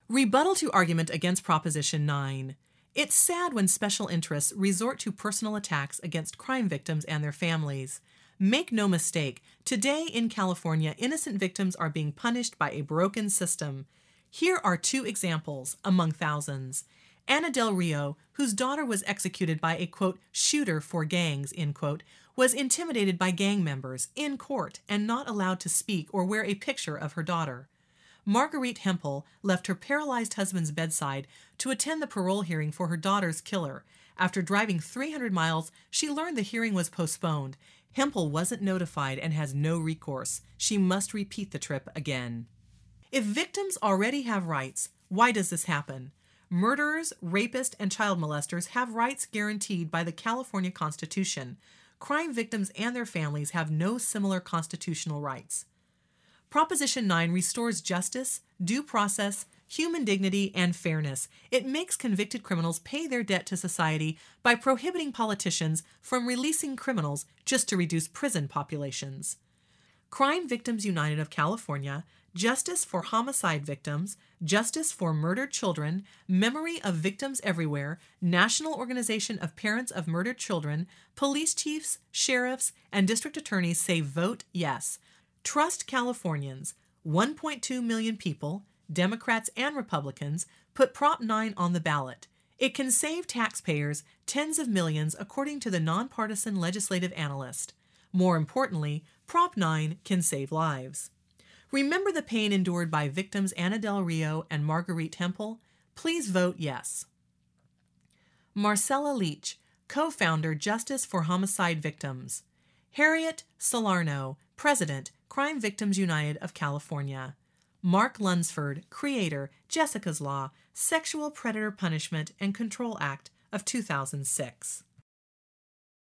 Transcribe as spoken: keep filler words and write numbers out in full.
Rebuttal to argument against Proposition nine. It's sad when special interests resort to personal attacks against crime victims and their families. Make no mistake, today in California, innocent victims are being punished by a broken system. Here are two examples, among thousands. Ana Del Rio, whose daughter was executed by a, quote, shooter for gangs, end quote, was intimidated by gang members in court and not allowed to speak or wear a picture of her daughter. Marguerite Hempel left her paralyzed husband's bedside to attend the parole hearing for her daughter's killer. After driving three hundred miles, she learned the hearing was postponed. Hempel wasn't notified and has no recourse. She must repeat the trip again. If victims already have rights, why does this happen? Murderers, rapists, and child molesters have rights guaranteed by the California Constitution. Crime victims and their families have no similar constitutional rights. Proposition nine restores justice, due process, human dignity, and fairness. It makes convicted criminals pay their debt to society by prohibiting politicians from releasing criminals just to reduce prison populations. Crime Victims United of California, Justice for Homicide Victims, Justice for Murdered Children, Memory of Victims Everywhere, National Organization of Parents of Murdered Children, police chiefs, sheriffs, and district attorneys say vote yes. Trust Californians. one point two million people, Democrats and Republicans, put Prop nine on the ballot. It can save taxpayers tens of millions according to the nonpartisan legislative analyst. More importantly, Prop nine can save lives. Remember the pain endured by victims Ana Del Rio and Marguerite Hempel? Please vote yes. Marcella Leach, co-founder Justice for Homicide Victims. Harriet Salerno, President, Crime Victims United of California. Mark Lunsford, creator, Jessica's Law, Sexual Predator Punishment and Control Act of two thousand six.